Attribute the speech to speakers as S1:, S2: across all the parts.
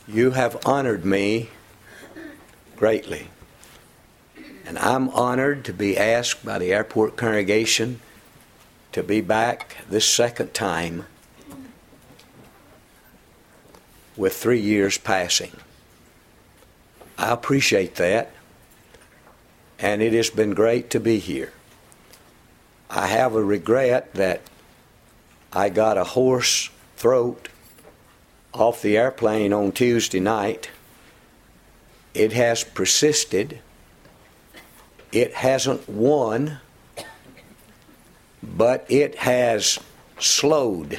S1: You have honored me greatly. And I'm honored to be asked by the airport congregation to be back this second time with 3 years passing. I appreciate that, and it has been great to be here. I have a regret that I got a hoarse throat off the airplane on Tuesday night. It has persisted. It hasn't won, but it has slowed.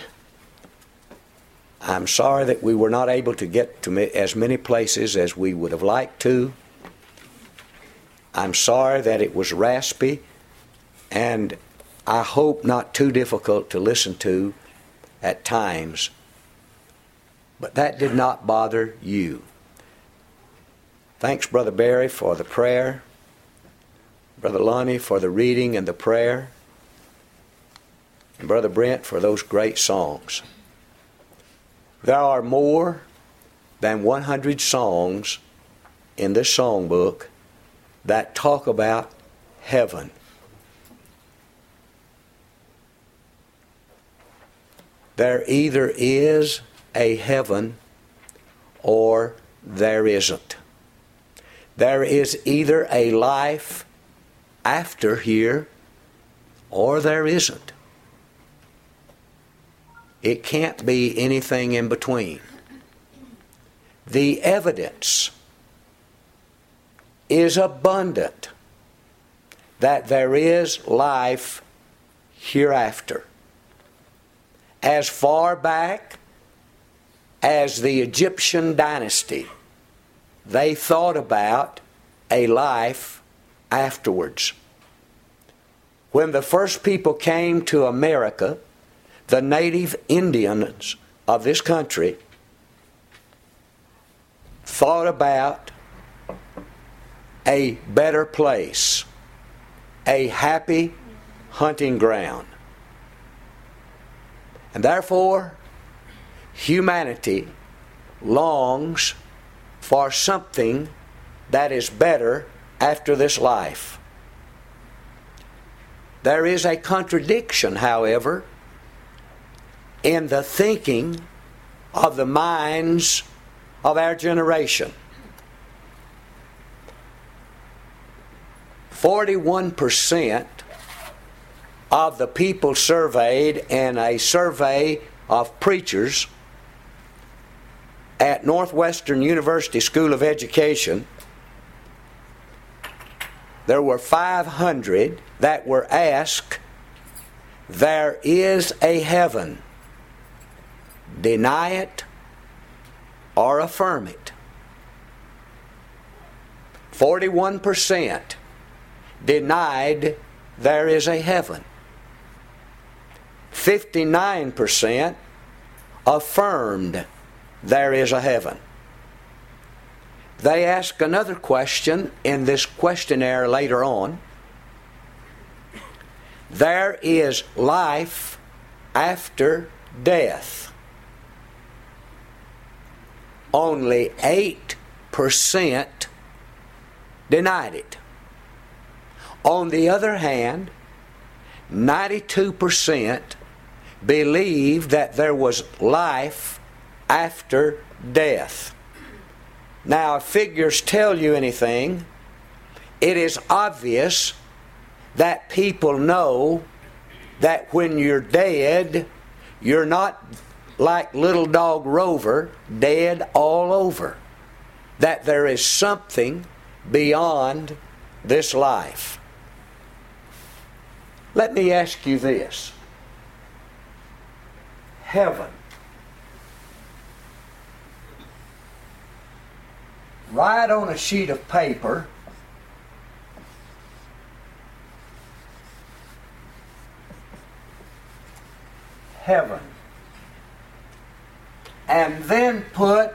S1: I'm sorry that we were not able to get to as many places as we would have liked to. I'm sorry that it was raspy, and I hope not too difficult to listen to at times. But that did not bother you. Thanks, Brother Barry, for the prayer. Brother Lonnie for the reading and the prayer. And Brother Brent for those great songs. There are more than 100 songs in this songbook that talk about heaven. There either is a heaven or there isn't. There is either a life after here or there isn't. It can't be anything in between. The evidence is abundant that there is life hereafter. As far back as the Egyptian dynasty, they thought about a life afterwards. When the first people came to America, the native Indians of this country thought about a better place, a happy hunting ground. And therefore, humanity longs for something that is better after this life. There is a contradiction, however, in the thinking of the minds of our generation. 41% of the people surveyed in a survey of preachers at Northwestern University School of Education, there were 500 that were asked, there is a heaven. Deny it or affirm it. 41% denied there is a heaven. 59% affirmed there is a heaven. They ask another question in this questionnaire later on. There is life after death. Only 8% denied it. On the other hand, 92% believed that there was life after death. Now, if figures tell you anything, it is obvious that people know that when you're dead, you're not like little dog Rover, dead all over. That there is something beyond this life. Let me ask you this. Heaven. Write on a sheet of paper heaven. And then put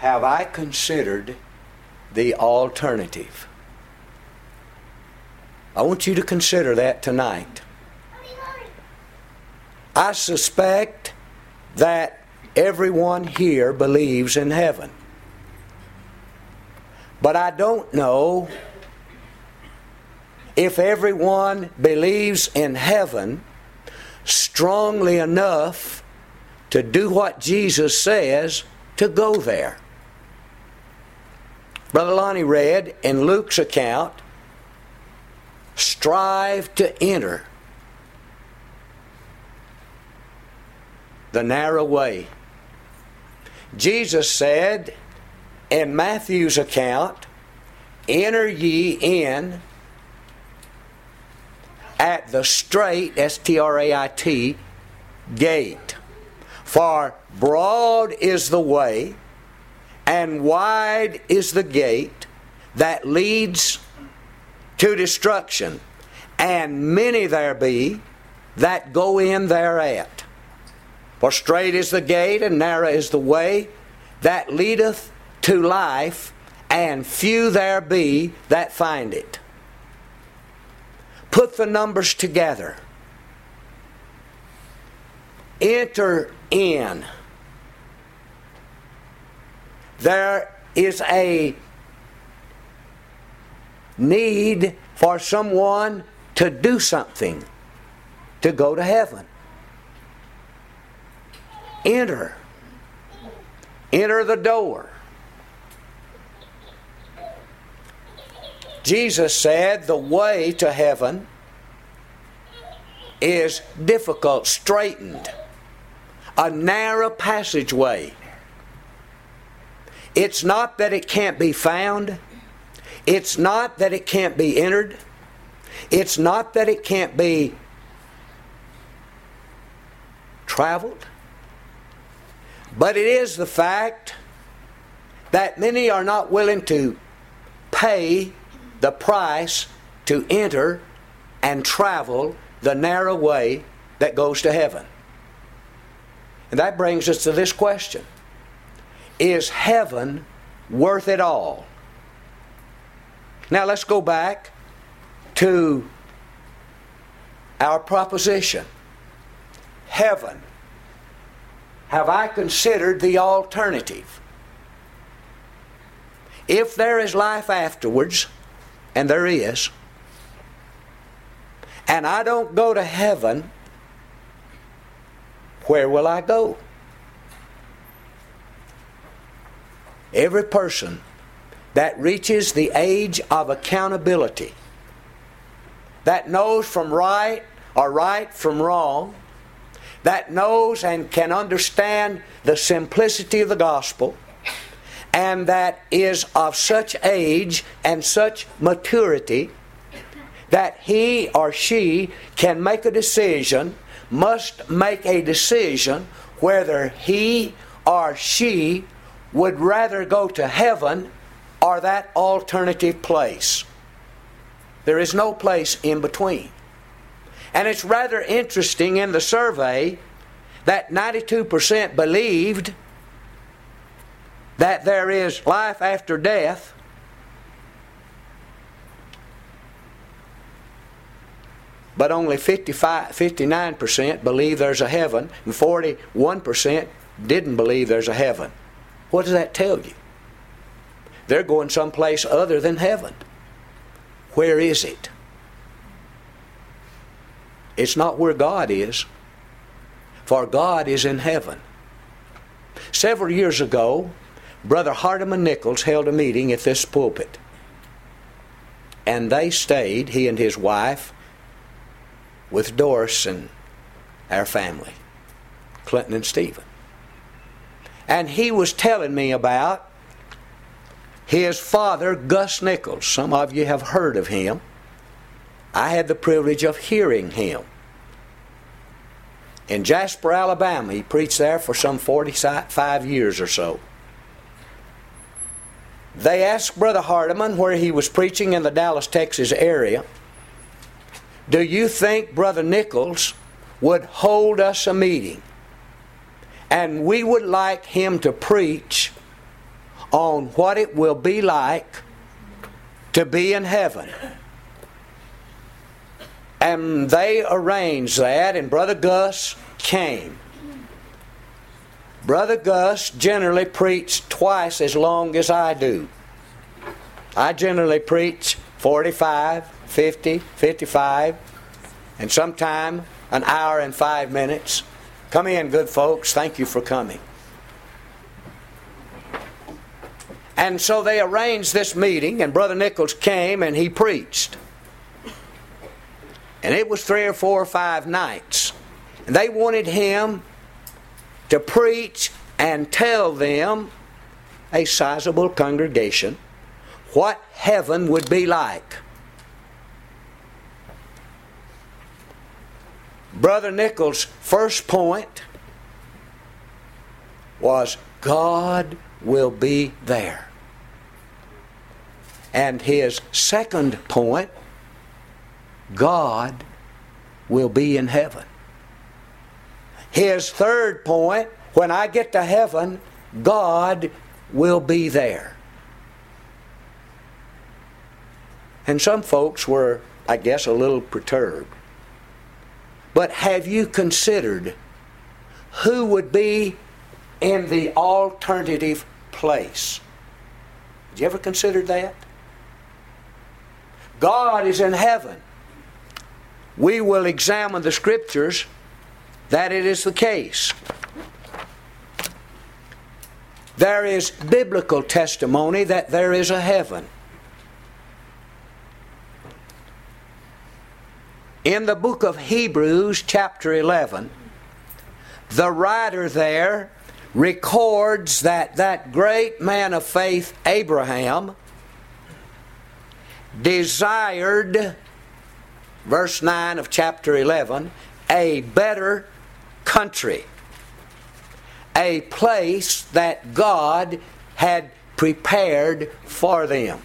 S1: have I considered the alternative? I want you to consider that tonight. I suspect that everyone here believes in heaven. But I don't know if everyone believes in heaven strongly enough to do what Jesus says to go there. Brother Lonnie read in Luke's account, strive to enter the narrow way. Jesus said in Matthew's account, enter ye in at the straight, S-T-R-A-I-T, gate. For broad is the way, and wide is the gate that leads to destruction, and many there be that go in thereat. For straight is the gate, and narrow is the way that leadeth to life, and few there be that find it. Put the numbers together. Enter in. There is a need for someone to do something to go to heaven. Enter. Enter the door. Jesus said the way to heaven is difficult, straightened, a narrow passageway. It's not that it can't be found. It's not that it can't be entered. It's not that it can't be traveled. But it is the fact that many are not willing to pay the price to enter and travel the narrow way that goes to heaven. And that brings us to this question. Is heaven worth it all? Now let's go back to our proposition. Heaven. Have I considered the alternative? If there is life afterwards, and there is, and I don't go to heaven, where will I go? Every person that reaches the age of accountability, that knows from right or right from wrong, that knows and can understand the simplicity of the gospel, and that is of such age and such maturity that he or she can make a decision, must make a decision whether he or she would rather go to heaven or that alternative place. There is no place in between. And it's rather interesting in the survey that 92% believed that there is life after death, but only 59% believe there's a heaven, and 41% didn't believe there's a heaven. What does that tell you? They're going someplace other than heaven. Where is it? It's not where God is, for God is in heaven. Several years ago, Brother Hardeman Nichols held a meeting at this pulpit. And they stayed, he and his wife, with Doris and our family, Clinton and Stephen. And he was telling me about his father, Gus Nichols. Some of you have heard of him. I had the privilege of hearing him. In Jasper, Alabama, he preached there for some 45 years or so. They asked Brother Hardeman, where he was preaching in the Dallas, Texas area, do you think Brother Nichols would hold us a meeting and we would like him to preach on what it will be like to be in heaven. And they arranged that, and Brother Gus came. Brother Gus generally preached twice as long as I do. I generally preach 45, 50, 55, and sometime an hour and 5 minutes. Come in, good folks. Thank you for coming. And so they arranged this meeting, and Brother Nichols came and he preached. And it was 3 or 4 or 5 nights. And they wanted him to preach and tell them, a sizable congregation, what heaven would be like. Brother Nichols' first point was God will be there. And his second point, God will be in heaven. His third point, when I get to heaven, God will be there. And some folks were, I guess, a little perturbed. But have you considered who would be in the alternative place? Did you ever consider that? God is in heaven. We will examine the Scriptures that it is the case. There is biblical testimony that there is a heaven. In the book of Hebrews, chapter 11, the writer there records that great man of faith, Abraham, desired, verse 9 of chapter 11, a better country, a place that God had prepared for them.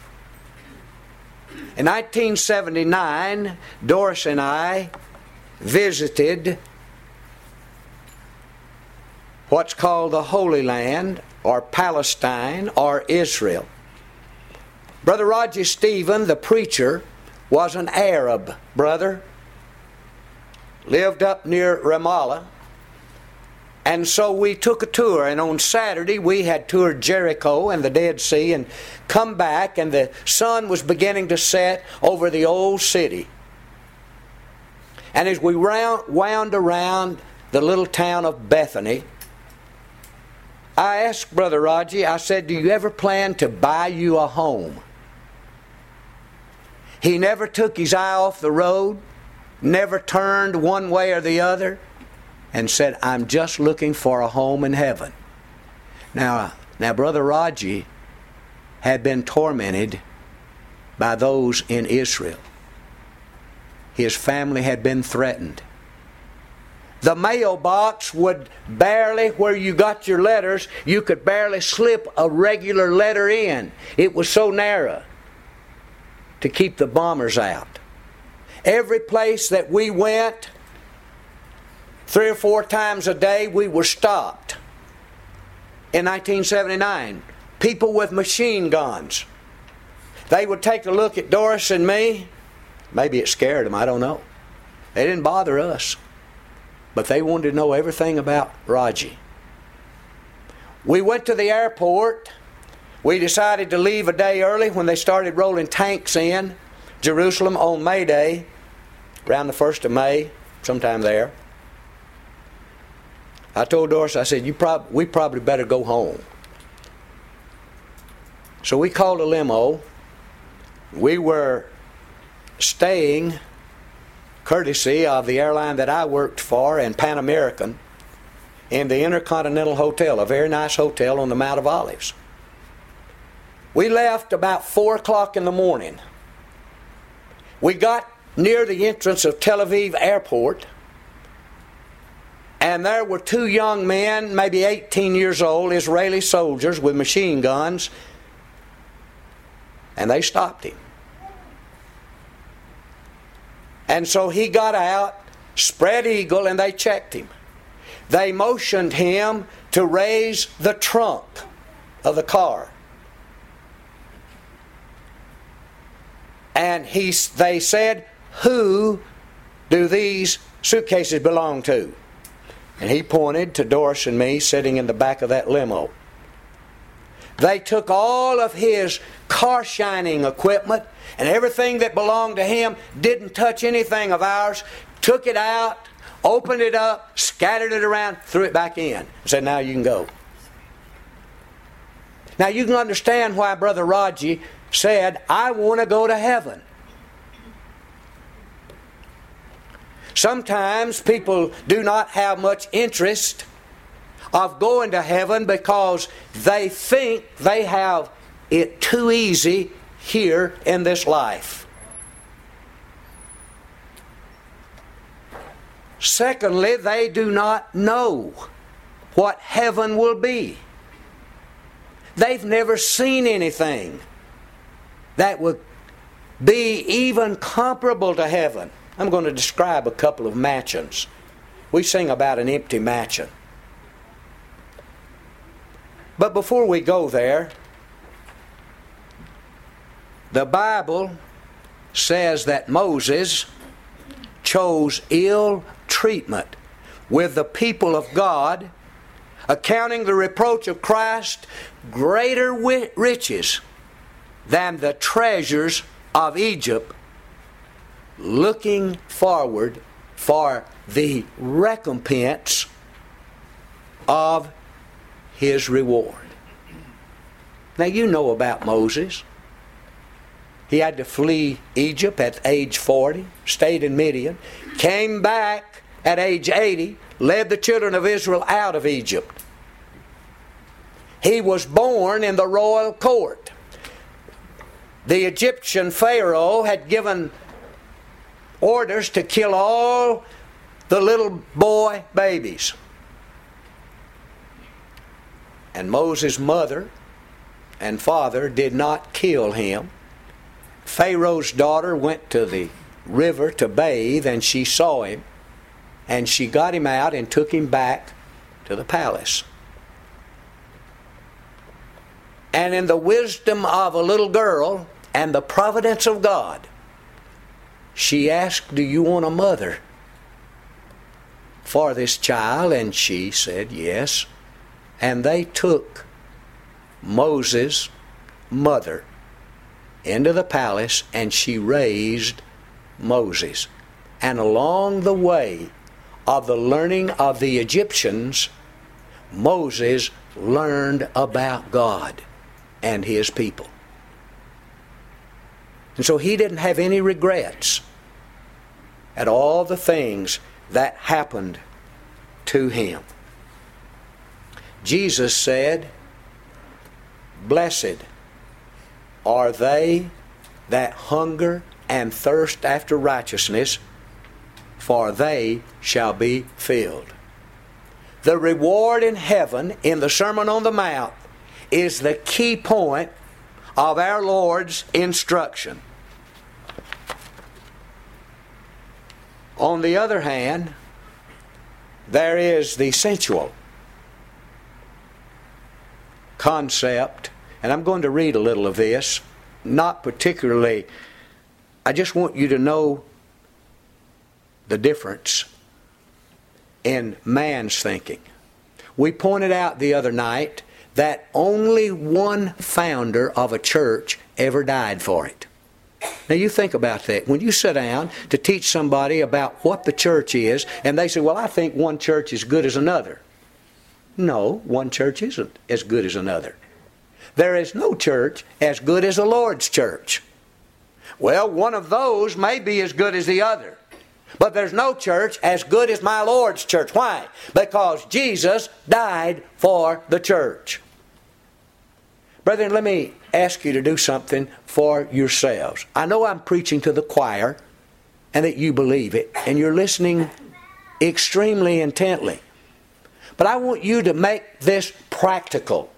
S1: In 1979, Doris and I visited what's called the Holy Land, or Palestine, or Israel. Brother Roger Stephen, the preacher, was an Arab brother, lived up near Ramallah, and so we took a tour, and on Saturday we had toured Jericho and the Dead Sea and come back, and the sun was beginning to set over the old city. And as we wound around the little town of Bethany, I asked Brother Roger, I said, do you ever plan to buy you a home? He never took his eye off the road, never turned one way or the other, and said, I'm just looking for a home in heaven. Now Brother Roger had been tormented by those in Israel. His family had been threatened. The mailbox would barely, where you got your letters, you could barely slip a regular letter in. It was so narrow to keep the bombers out. Every place that we went, 3 or 4 times a day, we were stopped. In 1979, people with machine guns. They would take a look at Doris and me. Maybe it scared them, I don't know. They didn't bother us. But they wanted to know everything about Roger. We went to the airport. We decided to leave a day early when they started rolling tanks in Jerusalem on May Day, around the 1st of May, sometime there. I told Doris, I said, we probably better go home. So we called a limo. We were staying, courtesy of the airline that I worked for, and Pan American, in the Intercontinental Hotel, a very nice hotel on the Mount of Olives. We left about 4 o'clock in the morning. We got near the entrance of Tel Aviv Airport, and there were 2 young men, maybe 18 years old, Israeli soldiers with machine guns, and they stopped him. And so he got out, spread eagle, and they checked him. They motioned him to raise the trunk of the car. And they said, "Who do these suitcases belong to?" And he pointed to Doris and me sitting in the back of that limo. They took all of his car shining equipment and everything that belonged to him, didn't touch anything of ours, took it out, opened it up, scattered it around, threw it back in, and said, "Now you can go." Now you can understand why Brother Raji said, "I want to go to heaven." Sometimes people do not have much interest of going to heaven because they think they have it too easy here in this life. Secondly, they do not know what heaven will be. They've never seen anything that would be even comparable to heaven. I'm going to describe a couple of mansions. We sing about an empty mansion. But before we go there, the Bible says that Moses chose ill treatment with the people of God, accounting the reproach of Christ greater riches than the treasures of Egypt, looking forward for the recompense of his reward. Now you know about Moses. He had to flee Egypt at age 40, stayed in Midian, came back at age 80, led the children of Israel out of Egypt. He was born in the royal court. The Egyptian Pharaoh had given orders to kill all the little boy babies. And Moses' mother and father did not kill him. Pharaoh's daughter went to the river to bathe, and she saw him, and she got him out and took him back to the palace. And in the wisdom of a little girl and the providence of God, she asked, "Do you want a mother for this child?" And she said yes. And they took Moses' mother into the palace, and she raised Moses. And along the way of the learning of the Egyptians, Moses learned about God and his people. And so he didn't have any regrets at all the things that happened to him. Jesus said, "Blessed are they that hunger and thirst after righteousness, for they shall be filled." The reward in heaven in the Sermon on the Mount is the key point of our Lord's instruction. On the other hand, there is the sensual concept, and I'm going to read a little of this, not particularly, I just want you to know the difference in man's thinking. We pointed out the other night that only one founder of a church ever died for it. Now you think about that. When you sit down to teach somebody about what the church is, and they say, "Well, I think one church is good as another." No, one church isn't as good as another. There is no church as good as the Lord's church. Well, one of those may be as good as the other. But there's no church as good as my Lord's church. Why? Because Jesus died for the church. Brethren, let me ask you to do something for yourselves. I know I'm preaching to the choir and that you believe it, and you're listening extremely intently. But I want you to make this practical.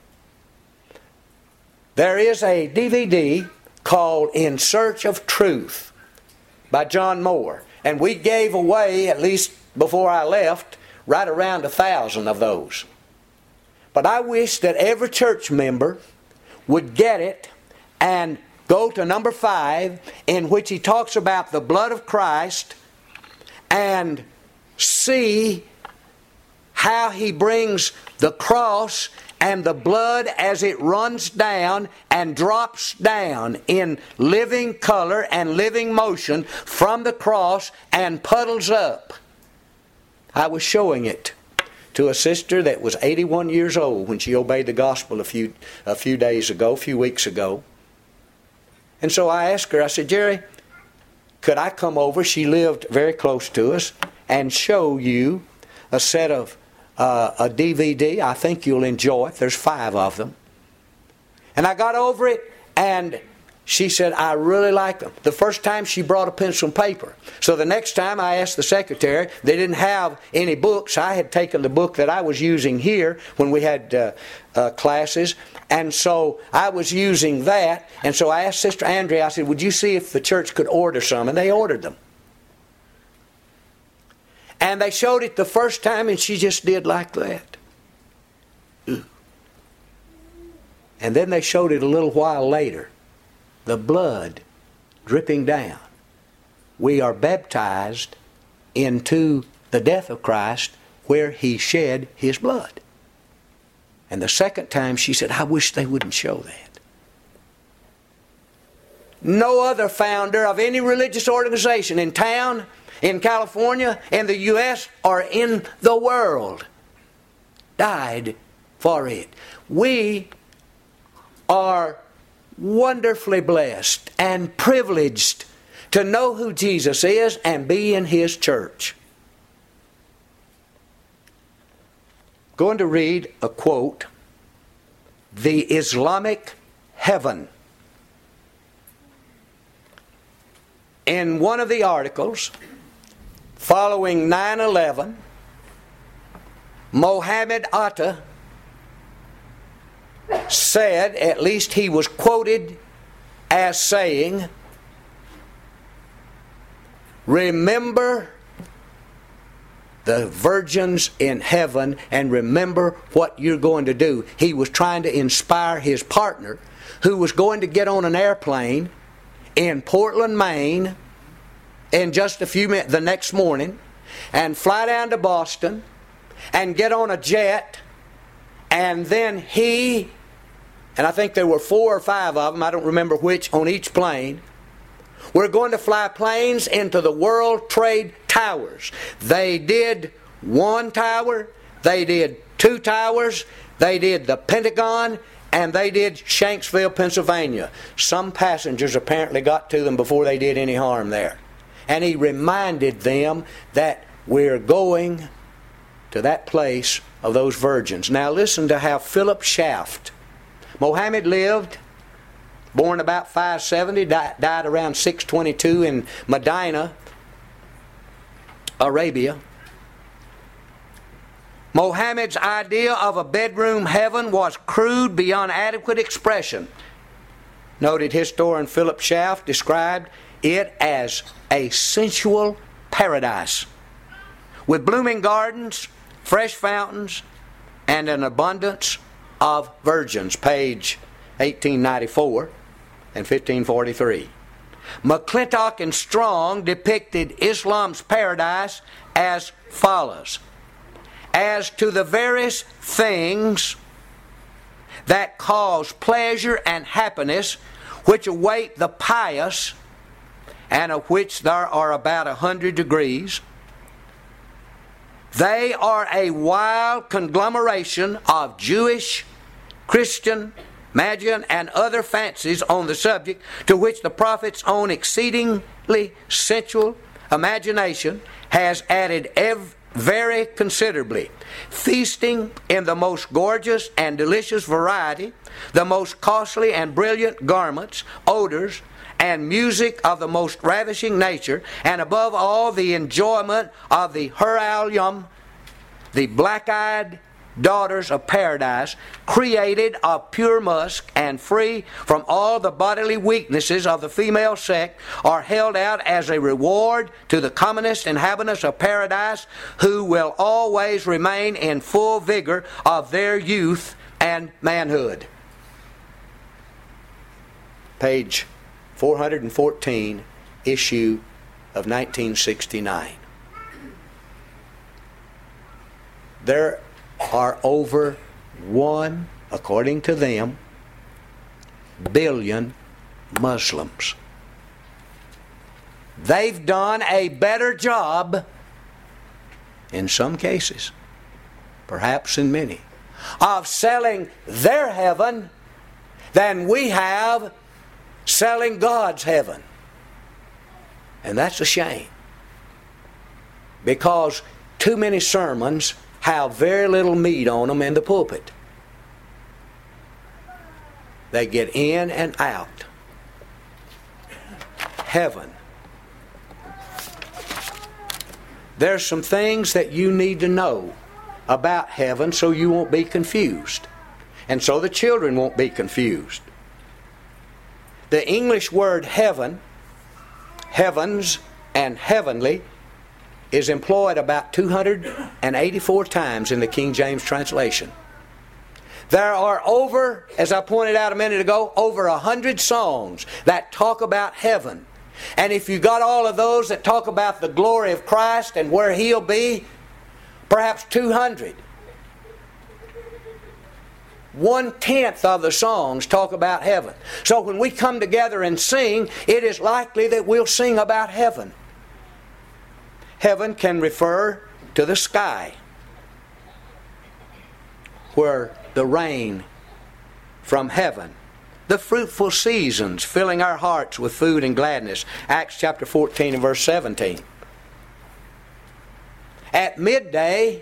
S1: There is a DVD called In Search of Truth by John Moore. And we gave away, at least before I left, right around 1,000 of those. But But I wish that every church member would get it and go to number 5, in which he talks about the blood of Christ, and see how he brings the cross and the blood as it runs down and drops down in living color and living motion from the cross and puddles up. I was showing it to a sister that was 81 years old when she obeyed the gospel a few weeks ago. And so I asked her, I said, Jerry, could I come over? She lived very close to us, and show you a set of a DVD. I think you'll enjoy it. There's 5 of them. And I got over it, and she said, I really like them. The first time she brought a pencil and paper. So the next time I asked the secretary, they didn't have any books. I had taken the book that I was using here when we had classes. And so I was using that. And so I asked Sister Andrea, I said, would you see if the church could order some? And they ordered them. And they showed it the first time, and she just did like that. And then they showed it a little while later. The blood dripping down. We are baptized into the death of Christ where He shed His blood. And the second time she said, I wish they wouldn't show that. No other founder of any religious organization in town, in California, in the U.S., or in the world died for it. We are wonderfully blessed and privileged to know who Jesus is and be in His church. Going to read a quote. The Islamic Heaven. In one of the articles following 9/11, Mohammed Atta said, at least he was quoted as saying, remember the virgins in heaven and remember what you're going to do. He was trying to inspire his partner, who was going to get on an airplane in Portland, Maine in just a few minutes the next morning, and fly down to Boston and get on a jet, and then he, and I think there were 4 or 5 of them, I don't remember which, on each plane, we're going to fly planes into the World Trade Towers. They did 1 tower, they did 2 towers, they did the Pentagon, and they did Shanksville, Pennsylvania. Some passengers apparently got to them before they did any harm there. And he reminded them that we're going to that place of those virgins. Now listen to how Philip Schaff. Mohammed lived, born about 570, died around 622 in Medina, Arabia. Mohammed's idea of a bedroom heaven was crude beyond adequate expression. Noted historian Philip Schaff described it as a sensual paradise with blooming gardens, fresh fountains, and an abundance of virgins. Page 1894 and 1543. McClintock and Strong depicted Islam's paradise as follows. As to the various things that cause pleasure and happiness which await the pious, and of which there are about 100 degrees, they are a wild conglomeration of Jewish, Christian, Magian, and other fancies on the subject, to which the prophet's own exceedingly sensual imagination has added very considerably, feasting in the most gorgeous and delicious variety, the most costly and brilliant garments, odors, and music of the most ravishing nature, and above all the enjoyment of the Hur al-Yum, the black-eyed daughters of paradise, created of pure musk and free from all the bodily weaknesses of the female sex, are held out as a reward to the commonest inhabitants of paradise, who will always remain in full vigor of their youth and manhood. Page 414, issue of 1969. There are over 1, according to them, billion Muslims. They've done a better job, in some cases, perhaps in many, of selling their heaven than we have selling God's heaven. And that's a shame, because too many sermons have very little meat on them in the pulpit. They get in and out. Heaven. There's some things that you need to know about heaven so you won't be confused, and so the children won't be confused. The English word heaven, heavens, and heavenly is employed about 284 times in the King James translation. There are over, as I pointed out a minute ago, over 100 songs that talk about heaven. And if you got all of those that talk about the glory of Christ and where He'll be, perhaps 200. 1/10 of the songs talk about heaven. So when we come together and sing, it is likely that we'll sing about heaven. Heaven can refer to the sky, where the rain from heaven, the fruitful seasons filling our hearts with food and gladness. Acts chapter 14 and verse 17. At midday,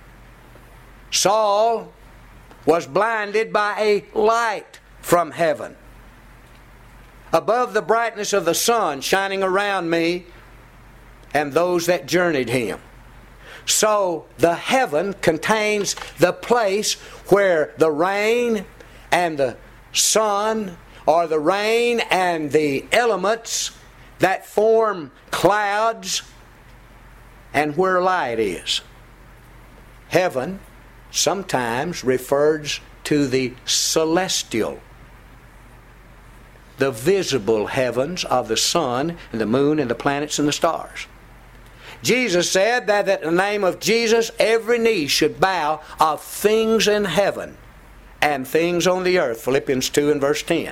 S1: Saul was blinded by a light from heaven. Above the brightness of the sun shining around me and those that journeyed him. So the heaven contains the place where the rain and the sun, or the rain and the elements that form clouds, and where light is. Heaven sometimes refers to the celestial, the visible heavens of the sun and the moon and the planets and the stars. Jesus said that in the name of Jesus every knee should bow of things in heaven and things on the earth. Philippians 2 and verse 10.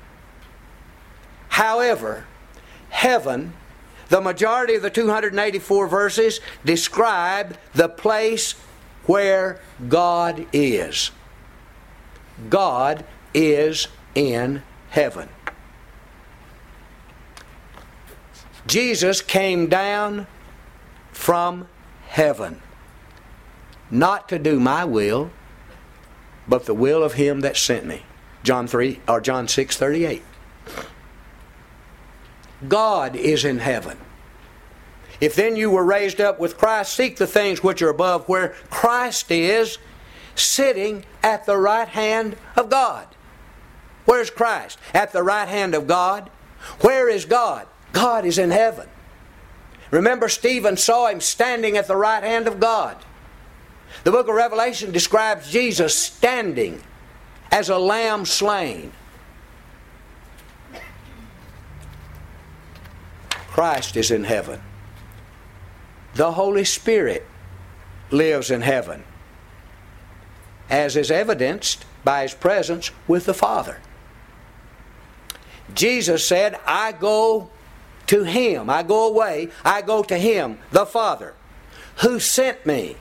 S1: However, heaven, the majority of the 284 verses describe the place where God is. God is in heaven. Jesus came down from heaven, not to do my will, but the will of Him that sent me. John 6:38. God is in heaven. If then you were raised up with Christ, seek the things which are above, where Christ is, sitting at the right hand of God. Where's Christ? At the right hand of God. Where is God? God is in heaven. Remember, Stephen saw Him standing at the right hand of God. The book of Revelation describes Jesus standing as a lamb slain. Christ is in heaven. The Holy Spirit lives in heaven, as is evidenced by His presence with the Father. Jesus said, I go to Him, I go away, I go to Him, the Father, who sent me.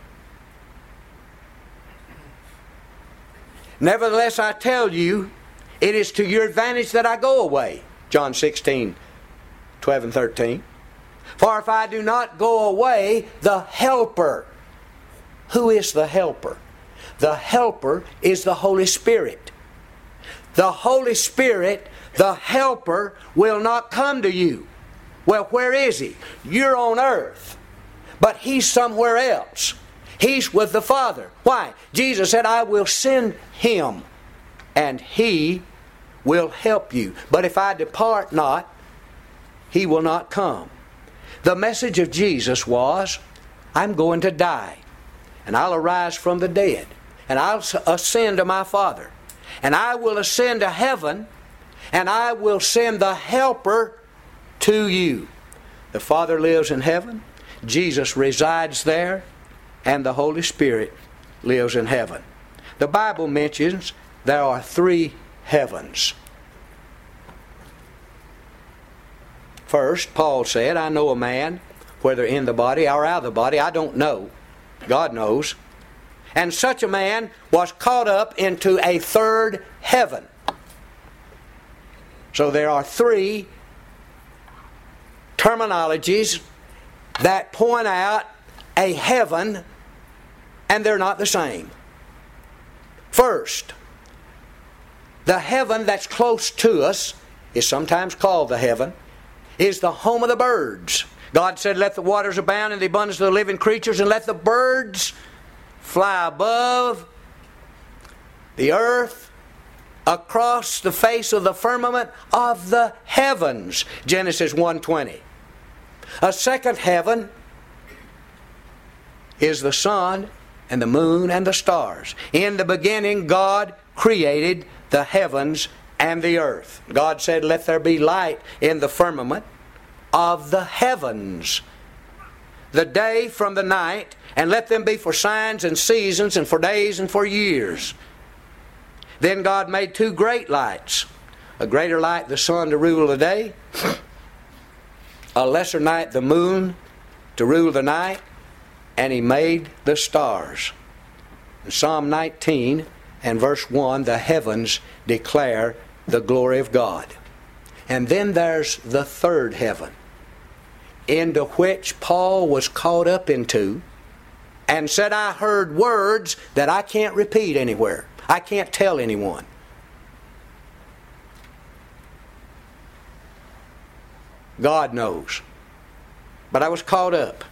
S1: Nevertheless, I tell you, it is to your advantage that I go away. John 16, 12 and 13. For if I do not go away, the Helper. Who is the Helper? The Helper is the Holy Spirit. The Holy Spirit, the Helper, will not come to you. Well, where is He? You're on earth, but He's somewhere else. He's with the Father. Why? Jesus said, I will send Him, and He will help you. But if I depart not, He will not come. The message of Jesus was, I'm going to die, and I'll arise from the dead, and I'll ascend to my Father, and I will ascend to heaven, and I will send the Helper to you. The Father lives in heaven, Jesus resides there, and the Holy Spirit lives in heaven. The Bible mentions there are 3 heavens. First, Paul said, I know a man, whether in the body or out of the body, I don't know. God knows. And such a man was caught up into a 3rd heaven. So there are 3 terminologies that point out a heaven, and they're not the same. First, the heaven that's close to us is sometimes called the heaven, is the home of the birds. God said, let the waters abound in the abundance of the living creatures, and let the birds fly above the earth, across the face of the firmament of the heavens. Genesis 1:20. A second heaven is the sun and the moon and the stars. In the beginning, God created the heavens and the earth. God said, let there be light in the firmament of the heavens, the day from the night, and let them be for signs and seasons and for days and for years. Then God made 2 great lights, a greater light the sun to rule the day, a lesser night the moon to rule the night, and He made the stars. In Psalm 19 and verse 1, the heavens declare the glory of God. And then there's the 3rd heaven, into which Paul was caught up into, and said, I heard words that I can't repeat anywhere. I can't tell anyone. God knows. But I was caught up.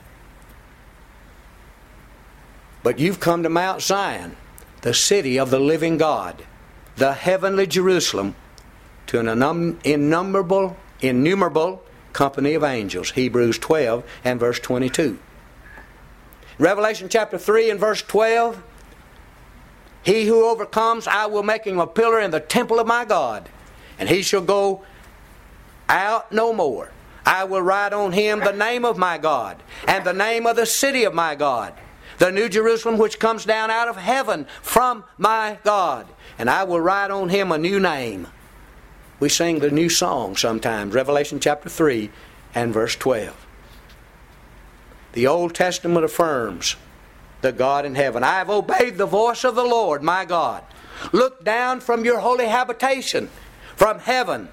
S1: But you've come to Mount Zion, the city of the living God, the heavenly Jerusalem, to an innumerable company of angels. Hebrews 12 and verse 22. Revelation chapter 3 and verse 12. He who overcomes, I will make him a pillar in the temple of my God, and he shall go out no more. I will write on him the name of my God, and the name of the city of my God, the new Jerusalem which comes down out of heaven from my God. And I will write on him a new name. We sing the new song sometimes, Revelation chapter 3 and verse 12. The Old Testament affirms the God in heaven. I have obeyed the voice of the Lord my God. Look down from your holy habitation, from heaven,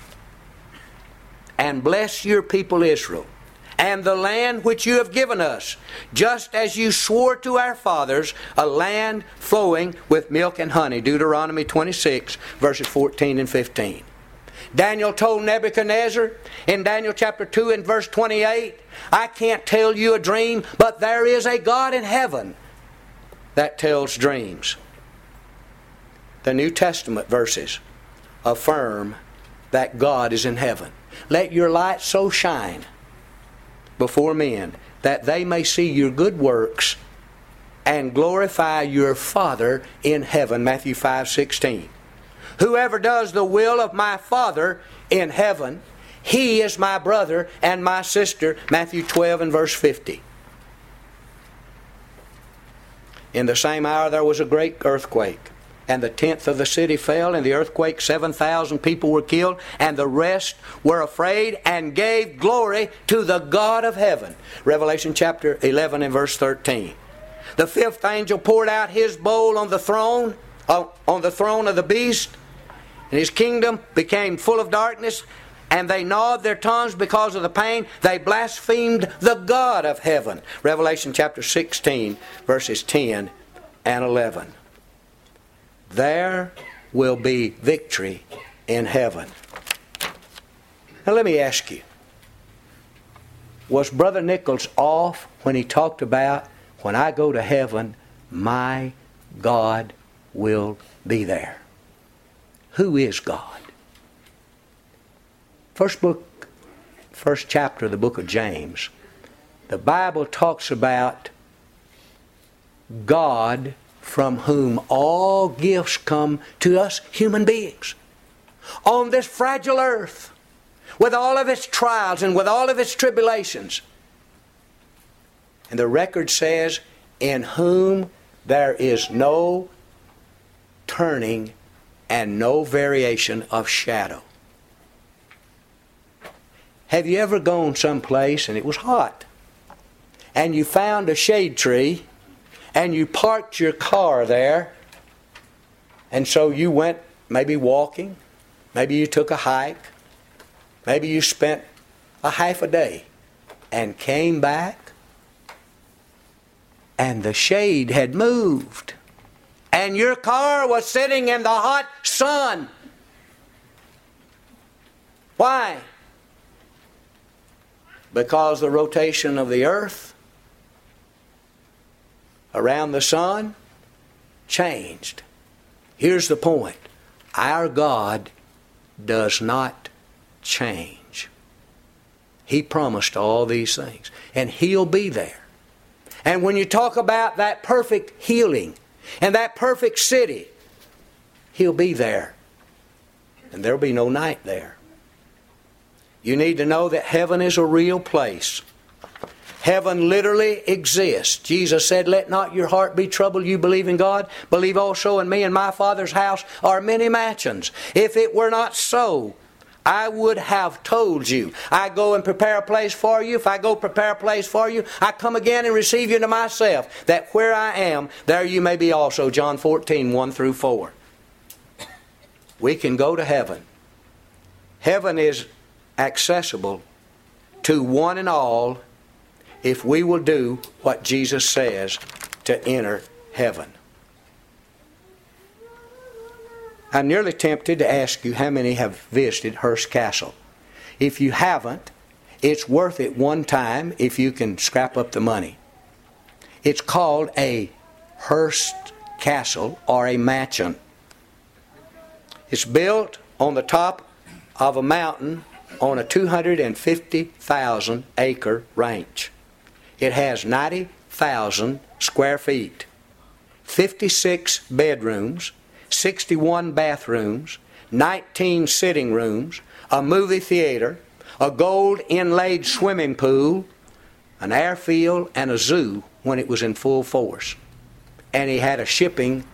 S1: and bless your people Israel, and the land which you have given us, just as you swore to our fathers, a land flowing with milk and honey. Deuteronomy 26, verses 14 and 15. Daniel told Nebuchadnezzar in Daniel chapter 2 and verse 28, I can't tell you a dream, but there is a God in heaven that tells dreams. The New Testament verses affirm that God is in heaven. Let your light so shine before men that they may see your good works and glorify your Father in heaven. Matthew 5:16. Whoever does the will of my Father in heaven, he is my brother and my sister. Matthew 12 and verse 50. In the same hour there was a great earthquake, and the 10th of the city fell. In the earthquake 7,000 people were killed, and the rest were afraid and gave glory to the God of heaven. Revelation chapter 11 and verse 13. The 5th angel poured out his bowl on the throne of the beast, and his kingdom became full of darkness, and they gnawed their tongues because of the pain. They blasphemed the God of heaven. Revelation chapter 16, verses 10 and 11. There will be victory in heaven. Now let me ask you, was Brother Nichols off when he talked about when I go to heaven, my God will be there. Who is God? First chapter of the book of James, the Bible talks about God from whom all gifts come to us human beings. On this fragile earth, with all of its trials and with all of its tribulations. And the record says, in whom there is no turning and no variation of shadow. Have you ever gone someplace and it was hot, and you found a shade tree, and you parked your car there, and so you went maybe walking, maybe you took a hike, maybe you spent a half a day and came back, and the shade had moved, and your car was sitting in the hot sun. Why? Because the rotation of the earth around the sun changed. Here's the point. Our God does not change. He promised all these things, and He'll be there. And when you talk about that perfect healing and that perfect city, He'll be there. And there'll be no night there. You need to know that heaven is a real place. Heaven literally exists. Jesus said, let not your heart be troubled. You believe in God. Believe also in me. In my Father's house are many mansions. If it were not so, I would have told you. I go and prepare a place for you. If I go prepare a place for you, I come again and receive you to myself, that where I am, there you may be also. John 14, 1 through 4. We can go to heaven. Heaven is accessible to one and all if we will do what Jesus says to enter heaven. I'm nearly tempted to ask you how many have visited Hearst Castle. If you haven't, it's worth it one time if you can scrap up the money. It's called a Hearst Castle or a mansion. It's built on the top of a mountain on a 250,000 acre ranch. It has 90,000 square feet, 56 bedrooms, 61 bathrooms, 19 sitting rooms, a movie theater, a gold inlaid swimming pool, an airfield, and a zoo when it was in full force. And he had a shipping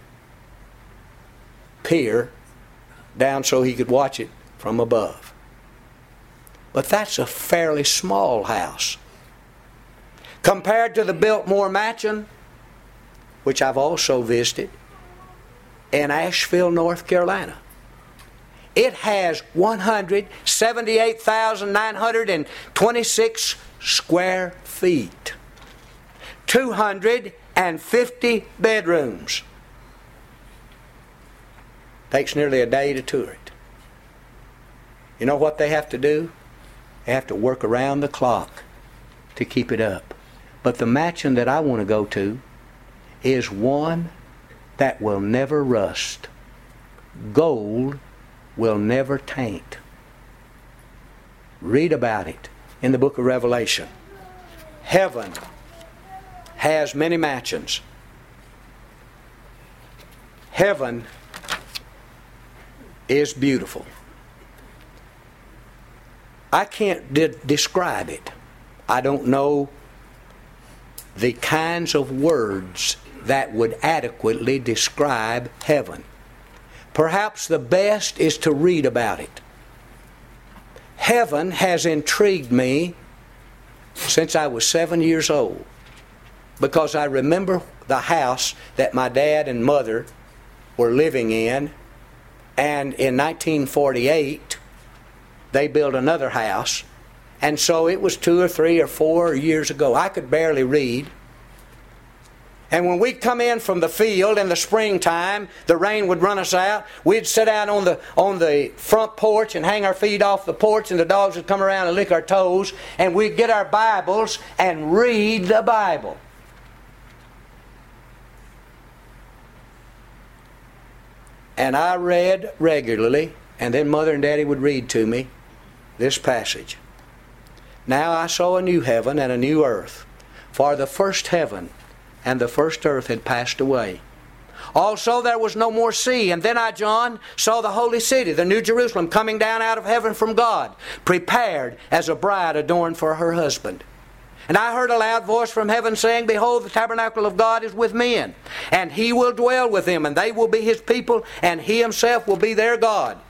S1: pier down so he could watch it from above. But that's a fairly small house. Compared to the Biltmore Mansion, which I've also visited, in Asheville, North Carolina. It has 178,926 square feet. 250 bedrooms. Takes nearly a day to tour it. You know what they have to do? They have to work around the clock to keep it up. But the mansion that I want to go to is one that will never rust. Gold will never taint. Read about it in the book of Revelation. Heaven has many mansions. Heaven is beautiful. I can't describe it. I don't know the kinds of words that would adequately describe heaven. Perhaps the best is to read about it. Heaven has intrigued me since I was 7 years old, because I remember the house that my dad and mother were living in, and in 1948 they built another house, and so it was 2 or 3 or 4 years ago. I could barely read. And when we'd come in from the field in the springtime, the rain would run us out. We'd sit out on the front porch and hang our feet off the porch, and the dogs would come around and lick our toes, and we'd get our Bibles and read the Bible. And I read regularly, and then Mother and Daddy would read to me this passage. Now I saw a new heaven and a new earth, for the first heaven and the first earth had passed away. Also there was no more sea. And then I, John, saw the holy city, the New Jerusalem, coming down out of heaven from God, prepared as a bride adorned for her husband. And I heard a loud voice from heaven saying, Behold, the tabernacle of God is with men, and He will dwell with them, and they will be His people, and He Himself will be their God.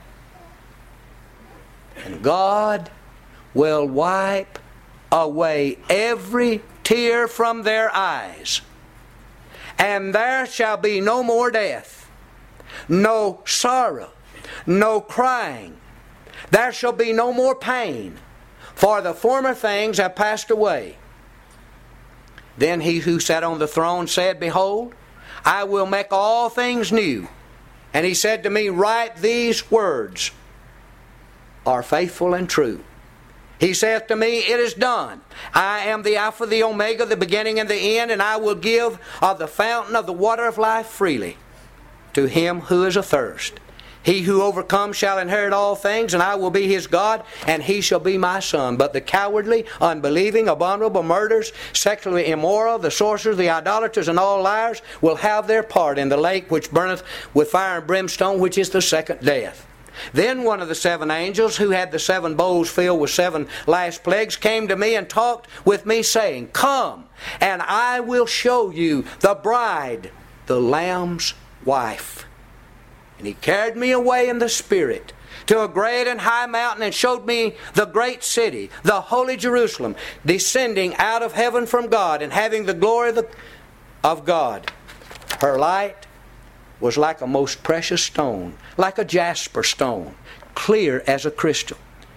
S1: And God will wipe away every tear from their eyes. And there shall be no more death, no sorrow, no crying. There shall be no more pain, for the former things have passed away. Then He who sat on the throne said, Behold, I will make all things new. And He said to me, Write these words are faithful and true. He saith to me, It is done. I am the Alpha, the Omega, the beginning and the end, and I will give of the fountain of the water of life freely to him who is athirst. He who overcomes shall inherit all things, and I will be his God, and he shall be my son. But the cowardly, unbelieving, abominable, murderers, sexually immoral, the sorcerers, the idolaters, and all liars will have their part in the lake which burneth with fire and brimstone, which is the second death. Then one of the seven angels, who had the seven bowls filled with seven last plagues, came to me and talked with me, saying, Come, and I will show you the bride, the Lamb's wife. And He carried me away in the Spirit to a great and high mountain, and showed me the great city, the holy Jerusalem, descending out of heaven from God, and having the glory of God. Her light was like a most precious stone, like a jasper stone, clear as a crystal.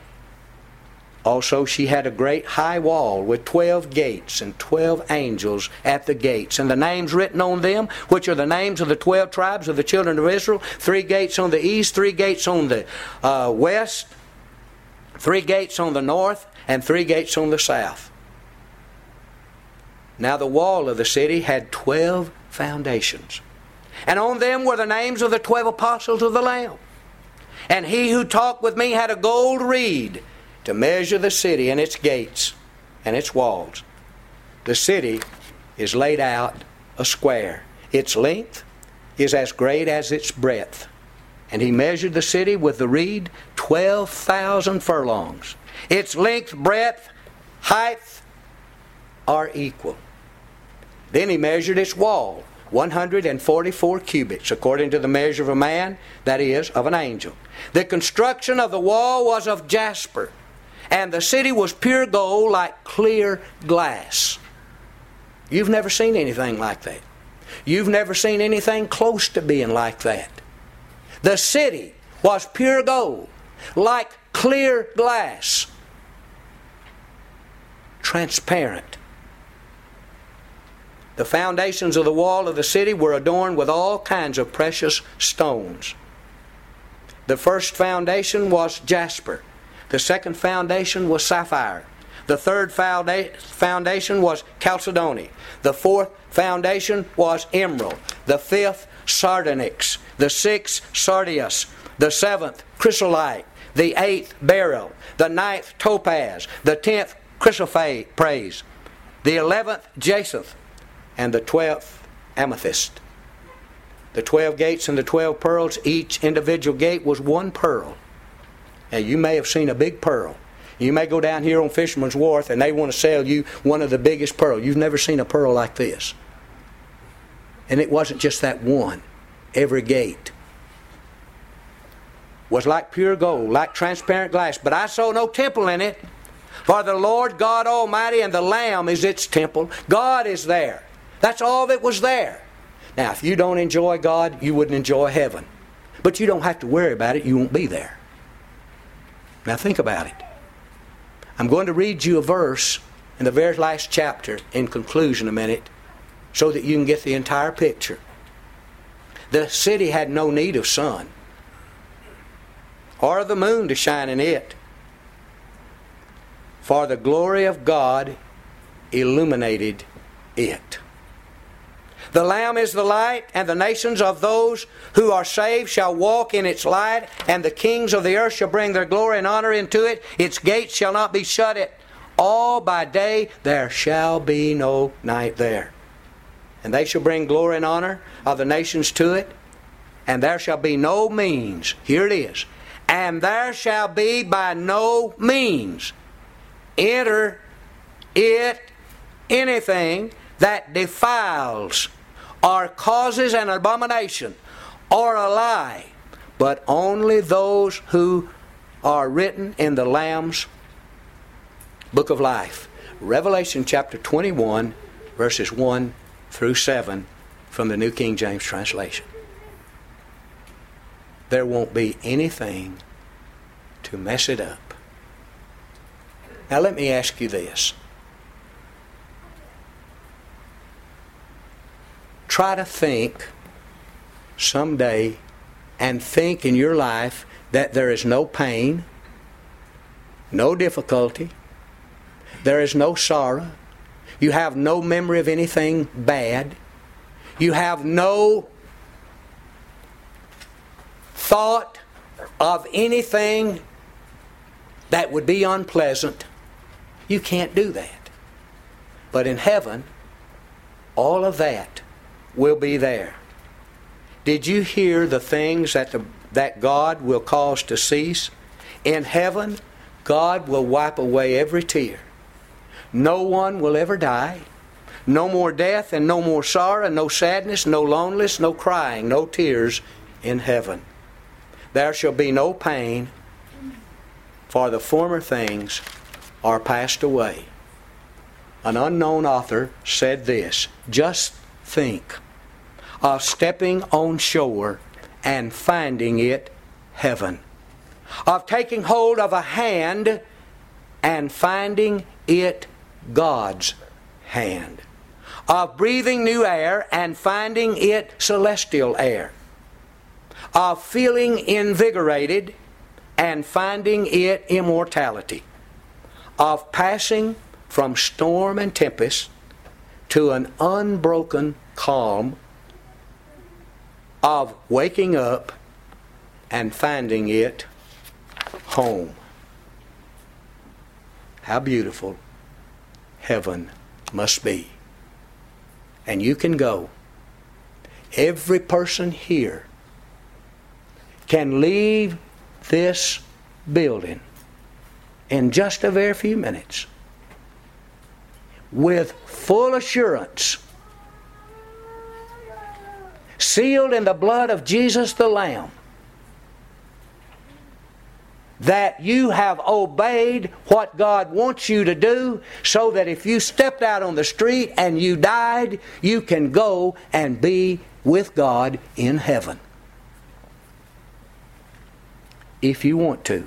S1: Also she had a great high wall with 12 gates and 12 angels at the gates, and the names written on them, which are the names of the 12 tribes of the children of Israel. 3 gates on the east, 3 gates on the west, 3 gates on the north, and 3 gates on the south. Now the wall of the city had 12 foundations, and on them were the names of the 12 apostles of the Lamb. And he who talked with me had a gold reed to measure the city and its gates and its walls. The city is laid out a square. Its length is as great as its breadth. And he measured the city with the reed 12,000 furlongs. Its length, breadth, height are equal. Then he measured its wall, 144 cubits, according to the measure of a man, that is, of an angel. The construction of the wall was of jasper, and the city was pure gold like clear glass. You've never seen anything like that. You've never seen anything close to being like that. The city was pure gold, like clear glass, transparent. The foundations of the wall of the city were adorned with all kinds of precious stones. The first foundation was jasper. The second foundation was sapphire. The third foundation was chalcedony. The fourth foundation was emerald. The fifth, sardonyx. The sixth, sardius. The seventh, chrysolite. The eighth, beryl. The ninth, topaz. The 10th, chrysoprase. The 11th, jacinth. And the 12th, amethyst. The 12 gates and the 12 pearls, each individual gate was one pearl. Now you may have seen a big pearl. You may go down here on Fisherman's Wharf and they want to sell you one of the biggest pearls. You've never seen a pearl like this. And it wasn't just that one. Every gate was like pure gold, like transparent glass. But I saw no temple in it, for the Lord God Almighty and the Lamb is its temple. God is there. That's all that was there. Now, if you don't enjoy God, you wouldn't enjoy heaven. But you don't have to worry about it. You won't be there. Now, think about it. I'm going to read you a verse in the very last chapter in conclusion a minute so that you can get the entire picture. The city had no need of sun or the moon to shine in it, for the glory of God illuminated it. The Lamb is the light, and the nations of those who are saved shall walk in its light, and the kings of the earth shall bring their glory and honor into it. Its gates shall not be shut at all by day. There shall be no night there. And they shall bring glory and honor of the nations to it, and there shall be no means. Here it is. And there shall be by no means enter it anything that defiles or causes an abomination or a lie, but only those who are written in the Lamb's book of life. Revelation chapter 21, verses 1 through 7 from the New King James translation. There won't be anything to mess it up. Now let me ask you this. Try to think someday and think in your life that there is no pain, no difficulty, there is no sorrow, you have no memory of anything bad, you have no thought of anything that would be unpleasant. You can't do that. But in heaven, all of that will be there. Did you hear the things that God will cause to cease? In heaven, God will wipe away every tear. No one will ever die. No more death and no more sorrow, no sadness, no loneliness, no crying, no tears in heaven. There shall be no pain, for the former things are passed away. An unknown author said this: just think of stepping on shore and finding it heaven. Of taking hold of a hand and finding it God's hand. Of breathing new air and finding it celestial air. Of feeling invigorated and finding it immortality. Of passing from storm and tempest to an unbroken calm. Of waking up and finding it home. How beautiful heaven must be. And you can go. Every person here can leave this building in just a very few minutes with full assurance, sealed in the blood of Jesus the Lamb, that you have obeyed what God wants you to do, so that if you stepped out on the street and you died, you can go and be with God in heaven. If you want to.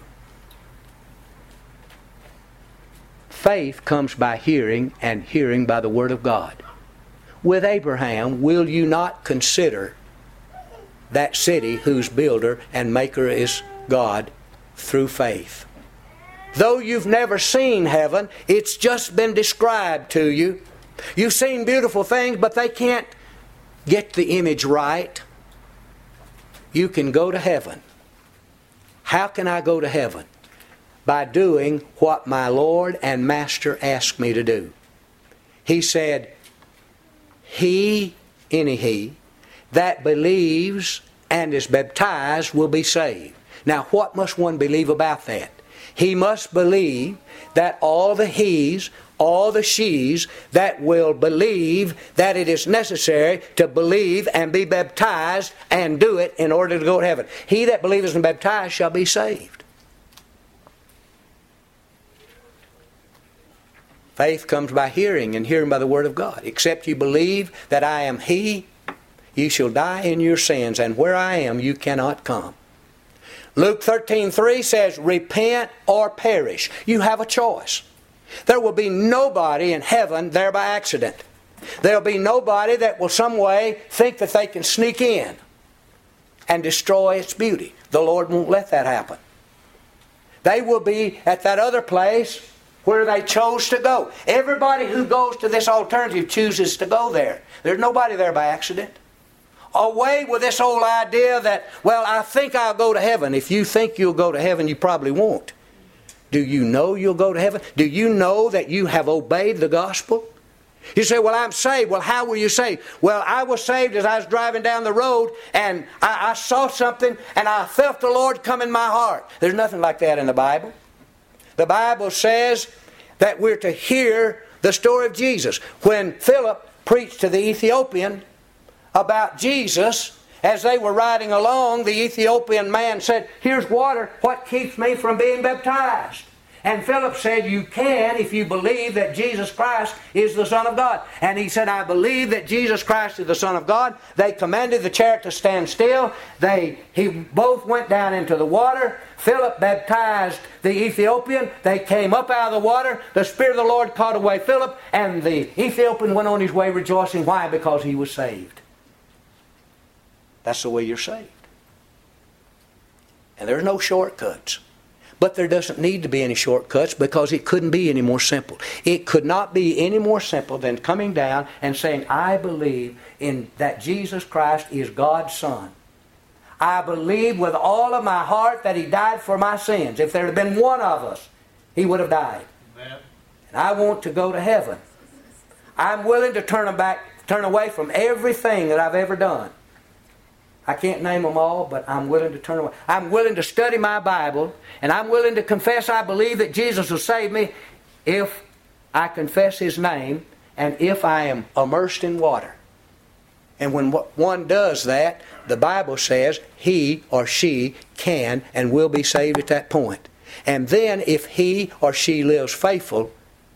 S1: Faith comes by hearing, and hearing by the Word of God. With Abraham, will you not consider that city whose builder and maker is God through faith? Though you've never seen heaven, it's just been described to you. You've seen beautiful things, but they can't get the image right. You can go to heaven. How can I go to heaven? By doing what my Lord and Master asked me to do. He said, any he, that believes and is baptized will be saved. Now, what must one believe about that? He must believe that all the he's, all the she's that will believe that it is necessary to believe and be baptized and do it in order to go to heaven. He that believeth and baptized shall be saved. Faith comes by hearing, and hearing by the Word of God. Except you believe that I am He, you shall die in your sins, and where I am you cannot come. Luke 13:3 says, repent or perish. You have a choice. There will be nobody in heaven there by accident. There will be nobody that will some way think that they can sneak in and destroy its beauty. The Lord won't let that happen. They will be at that other place where they chose to go. Everybody who goes to this alternative chooses to go there. There's nobody there by accident. Away with this old idea that, well, I think I'll go to heaven. If you think you'll go to heaven, you probably won't. Do you know you'll go to heaven? Do you know that you have obeyed the gospel? You say, well, I'm saved. Well, how were you saved? Well, I was saved as I was driving down the road and I saw something and I felt the Lord come in my heart. There's nothing like that in the Bible. The Bible says that we're to hear the story of Jesus. When Philip preached to the Ethiopian about Jesus, as they were riding along, the Ethiopian man said, here's water. What keeps me from being baptized? And Philip said, you can if you believe that Jesus Christ is the Son of God. And he said, I believe that Jesus Christ is the Son of God. They commanded the chariot to stand still. He both went down into the water. Philip baptized the Ethiopian. They came up out of the water. The Spirit of the Lord caught away Philip. And the Ethiopian went on his way rejoicing. Why? Because he was saved. That's the way you're saved. And there's no shortcuts. But there doesn't need to be any shortcuts because it couldn't be any more simple. It could not be any more simple than coming down and saying, I believe in that Jesus Christ is God's Son. I believe with all of my heart that He died for my sins. If there had been one of us, He would have died. Amen. And I want to go to heaven. I'm willing to turn away from everything that I've ever done. I can't name them all, but I'm willing to turn away. I'm willing to study my Bible, and I'm willing to confess I believe that Jesus will save me if I confess His name and if I am immersed in water. And when one does that, the Bible says he or she can and will be saved at that point. And then if he or she lives faithful,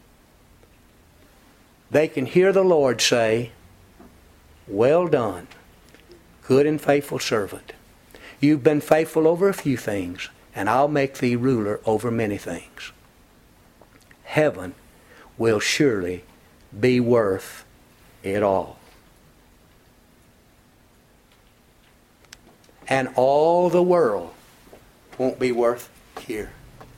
S1: they can hear the Lord say, well done, good and faithful servant. You've been faithful over a few things, and I'll make thee ruler over many things. Heaven will surely be worth it all. And all the world won't be worth here.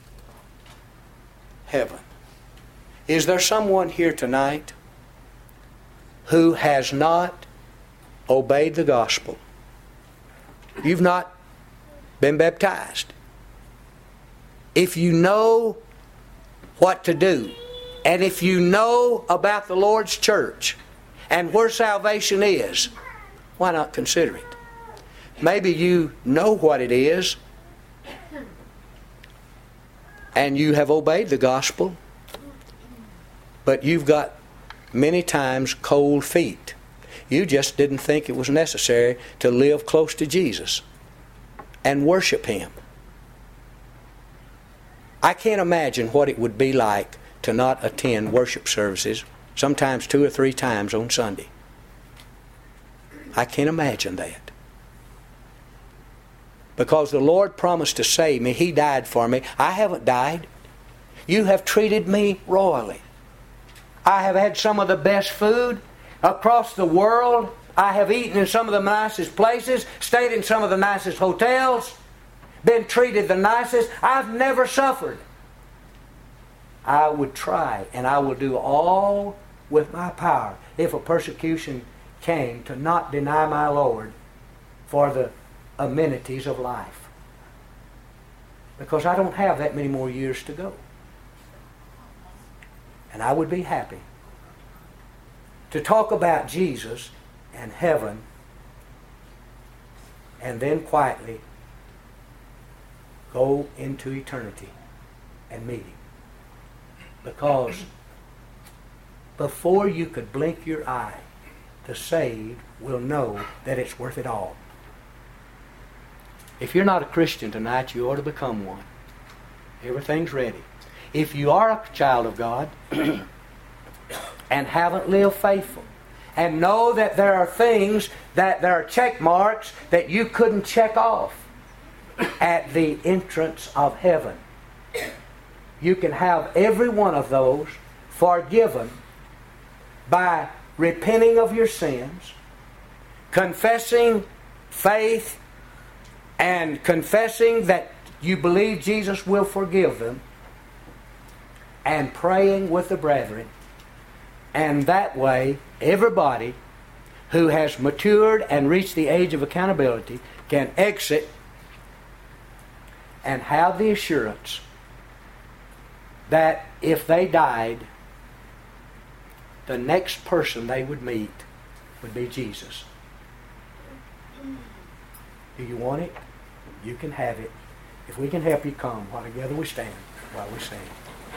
S1: Heaven. Is there someone here tonight who has not obeyed the gospel? You've not been baptized. If you know what to do, and if you know about the Lord's church and where salvation is, why not consider it? Maybe you know what it is and you have obeyed the gospel, but you've got many times cold feet. You just didn't think it was necessary to live close to Jesus and worship Him. I can't imagine what it would be like to not attend worship services, sometimes 2 or 3 times on Sunday. I can't imagine that. Because the Lord promised to save me. He died for me. I haven't died. You have treated me royally. I have had some of the best food across the world. I have eaten in some of the nicest places, stayed in some of the nicest hotels, been treated the nicest. I've never suffered. I would try, and I will do all with my power, if a persecution came, to not deny my Lord for the amenities of life. Because I don't have that many more years to go. And I would be happy to talk about Jesus and heaven and then quietly go into eternity and meet Him. Because before you could blink your eye, the saved will know that it's worth it all. If you're not a Christian tonight, you ought to become one. Everything's ready. If you are a child of God and haven't lived faithful, and know that there are things, that there are check marks that you couldn't check off at the entrance of heaven, you can have every one of those forgiven by repenting of your sins, confessing faith, and confessing that you believe Jesus will forgive them, and praying with the brethren. And that way, everybody who has matured and reached the age of accountability can exit and have the assurance that if they died, the next person they would meet would be Jesus. Do you want it? You can have it. If we can help you, come while together we stand, while we sing.